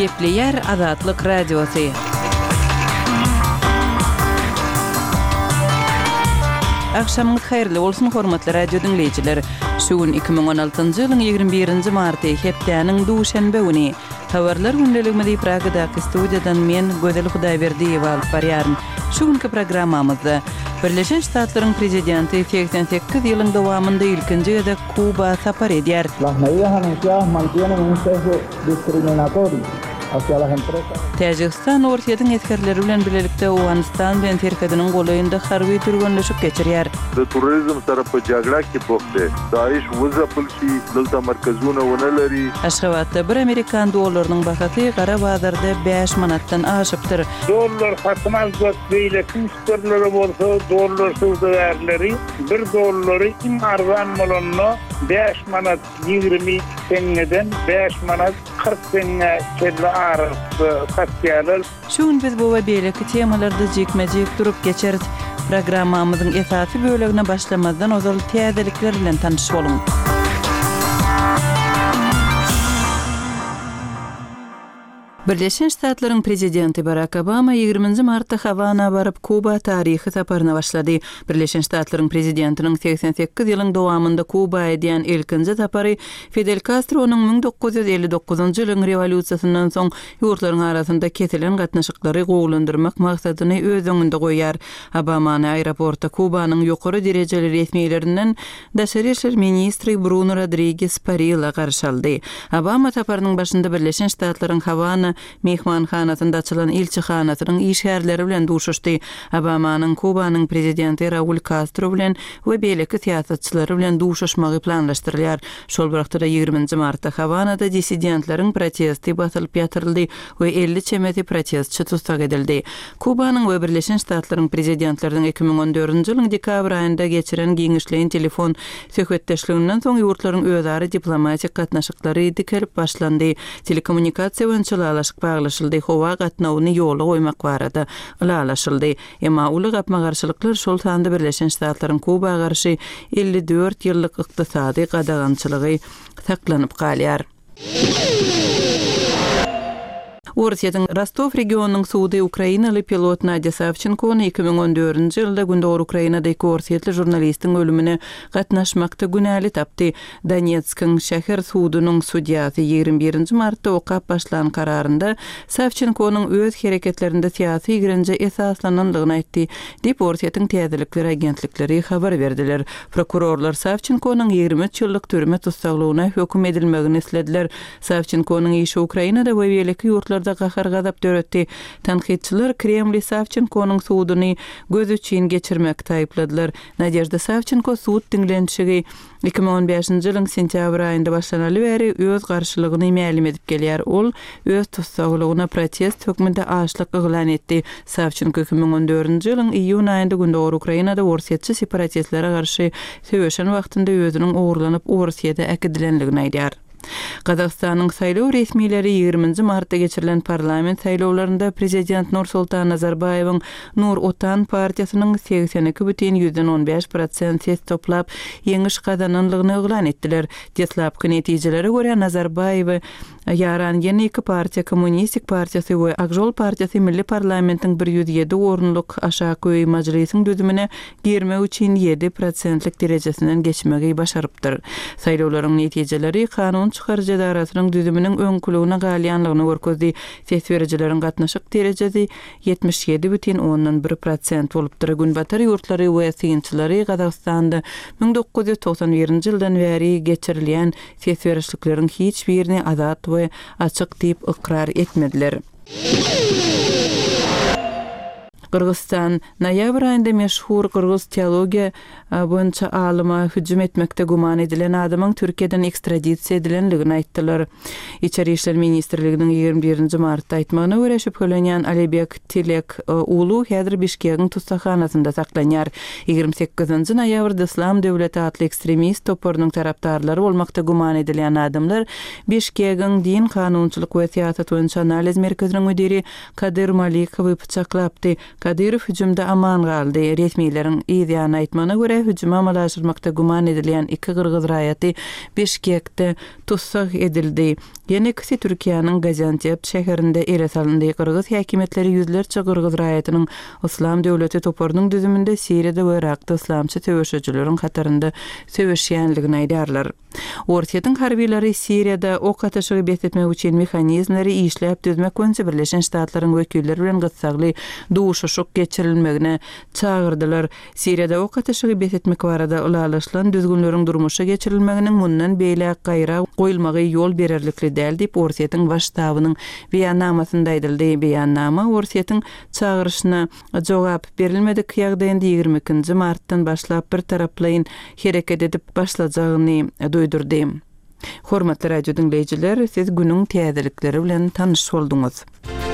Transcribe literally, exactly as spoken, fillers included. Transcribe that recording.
Gepleyer Azatlyk Radiosu. Akşamınız hayırlı olsun hormatly radio dinleyijiler. Şugun iki ming on altyncı ýylyň ýygrimi birinji marty hepdeniň duşanbe güni. Habarlar gündeliginde Pragadaky studiýadan men Gözel Hudaýberdiýew alyp barýaryn. Şugunky programmamyzda Birleşen Ştatlaryň prezidenti seksen sekiz ýylyň dowamynda ilkinji ýerde Kuba sapar edýär. Las medidas anunciadas mantienen un sesgo discriminatorio hacia las empresas. Tajikistan ortaýadyň etkerleri bilen birlikde Awganistan bilen Türkiýanyň golaýynda harby türgünleşip geçirýär. Turizm tarapy jagra ki bokde. Daesh wuzapylki dylda markazuna onalary. Aşgabatda bir Amerikan dollarynyň bahasy gara bazarda beş manatdan aşypdyr. Dollar hatmal zat beýle künstlerleri bolsa dollar sowdagarlary bir dollary iň arzan bolanny beş manat ýygrimi sengeden beş manat kırk senge kelle arasy satýarlar. Şuň biz bu we beýleki temalarda jekmejek durup geçerit. Programmamyzyň esasy bölegine başlamazdan ozal täzelikler bilen tanışyp bolun. Birleşen Ştatlaryň prezidenti Barack Obama ýygrimi martda Havana baryp Kuba taryhy saparyna başlady. Birleşen Ştatlaryň prezidentiniň seksen sekiz ýylyň dowamynda Kuba edýän ilkinji sapary Fidel Castro'nyň ming dokuz ýüz elli dokuzunjy ýylyň rewolýusiýasyndan soň ýurtlaryň arasynda ketilen gatnaşyklary gowlandyrmak maksadyny öz öňünde goýar. Obamany aeroportda Kubanyň ýokary derejeli resmiýetlerinden daşary işler ministri Bruno Rodriguez Parilla garşaldy. Obama saparynyň başynda Birleşen Ştatlaryň Havana mehmanhanasynda açylan elçihanasynyň işgärleri bilen duşuşdy. Obamanyň Kubanyň prezidenti Raul Castro bilen we beýleki siýasatçylary bilen duşuşmagy planlaşdyrylýar. Şol wagtda ýygrimi martda Havanada dissidentleriň protesti basylyp ýatyryldy we elli çemeti protestçi tutsak edildi. Kubanyň we Birleşen Ştatlaryň prezidentleriň iki ming on dördünjü ýylyň dekabr aýynda geçiren giňişleýin telefon söhbetdeşliginden soň ýurtlaryň özara diplomatik gatnaşyklary dikelip başlandy. Telekommunikasiýa öňçüler baglaşyldy, howa gatnawyny ýola goýmak barada ulalaşyldy. Emma uly gapma garşylyklar şol sanda Birleşen Ştatlaryň Kubaga garşy elli dört ýyllyk ykdysady gadagançylygy saklanyp galýar. Ortaýadyň Rostov regionunyň suwdy Ukrainaly pilot Nadia Savchenko iki ming on dördünjü ýylda gündäk Ukrainadaky ortaýatly jurnalistiň ölümine gatnaşmakda günäli tapdy. Donetskiň şäher suwdynyň sudiýasy ýygrimi birinji martda okap başlan kararynda Savchenkonyň öz hereketlerinde siýasy girinje esaslananlygyny aýtdy, diýip ortaýatyň täzelikleri agentlikleri habar berdiler. Prokurorlar Savchenkonyň ýygrimi üç ýyllyk türme tutsaklygyna höküm edilmegini islediler. Savchenkonyň işi Ukrainada we beýleki ýurtlar da gahar gazap döretdi. Tanqidçiler Kremli Savchenkonyň suwdyny göz üçin geçirmekde aýpladylar. Nadejda Savchenko suwd diňlenşigi iki ming on beşinji ýylyň sentýabr aýynda başlanaly bäri öz garşylygyny ma'lum edip gelýär. Ol öz tutsaklygyna protest hökmünde aşlyk eglan etdi. Savchenko iki ming on dördünjü ýylyň iýun aýynda gündäk Ukrainada ortaýatçy separatistlere garşy söwüşen wagtynda özüniň ogurlanyp Orusýada äkidilenligini aýdýar. Qazaqstanyň saýlaw resmiýetleri ýygrimi martda geçirilen parlament saýlawlarynda prezident Nursultan Nazarbayewiň Nur Otan partiýasynyň seksen iki бүтүn ýüzden on beş prosent ses toplap ýeňiş kazananlygyny eglan etdiler. Deslapky netijelere görä Nazarbayew ýaran ýene iki partiýa Kommunistik partiýasy we Akjol partiýasy milli parlamentiň bir ýüz ýedi orunluk aşağı majlisiň düzümine girmek üçin ýedi prosentlik derejesinden geçmegi başarypdyr. Saýlawlaryň netijeleri kanun çıkarıcı idarasynyň düzüminiň öňkülügine galýanlygyny görkezdi. Ses berjileriň gatnaşyk derejesi yetmiş ýedi бүтүn on bir prosent bolupdyr. Günbatar ýurtlary we synçylary Qazaqstanda ming dokuz ýüz toksan birinji ýyldan bäri geçirilýän ses berişlikleriň hiç birini azat we açyk diýip ikrar etmediler. Kırgızstan noýabr aýynda meşhur Kırgız teologiýa boýunça alyma hüjüm etmekde guman edilen adamyň Türkiýeden ekstradisiýa edilenligini aýtdylar. İçeri işler ministrliginiň ýygrimi birinji martda aýtmagyna görä şüphelenýän Alibek Tilek ulu häzir Bişkegiň tutsakhanasynda saklanýar. ýygrimi sekizinji noýabrda Islam döwleti atly ekstremist toparynyň tarapdarlary bolmakda guman edilen adamlar Bişkegiň din kanunçylyk we siýasat boýunça analiz merkeziniň müdiri Kadir Malikowy pyçaklapdy. Kadirov hüjümde aman galdy. Resmilerin ýa aýtmana görä hüjüm amalaşdyrmakda guman edilen iki Kyrgyz raýaty Bişkekde tutsak edildi. Ýene ikisi Türkiýanyň Gaziantep şäherinde ele salyndy. Kyrgyz häkimetleri yüzlerçe Kyrgyz raýatynyň Islam döwleti toparynyň düzüminde Siriýede we Irakda islamçy töweşejileriň hatarynda söweşýänligini aýdarlar. Ortaýatyň harbiýleri Siriýada ok ateşigi betletmek üçin mexanizmleri işläp düzmek boýunça Birleşen Ştatlaryň wekilleri bilen gytsagly duşuşuk geçirilmegine çağırdylar. Siriýada ok ateşigi betletmek barada ulalaşylan düzgünleriň durmuşa geçirilmeginiň mundan beýle gaýra goýulmagy ýol bererlikli däl diýip Ortaýatyň baş tabynyň beýannamasynda aýdyldy. Beýannama Ortaýatyň çağırışyna jogap berilmedik ýagdaýynda ýygrimi ikinji martdan başlap bir taraplaýyn hereket edip başlajagyny duýdurdy. Hormatly radio dinleýijiler, siz günüň täzelikleri bilen tanyş bolduňuz.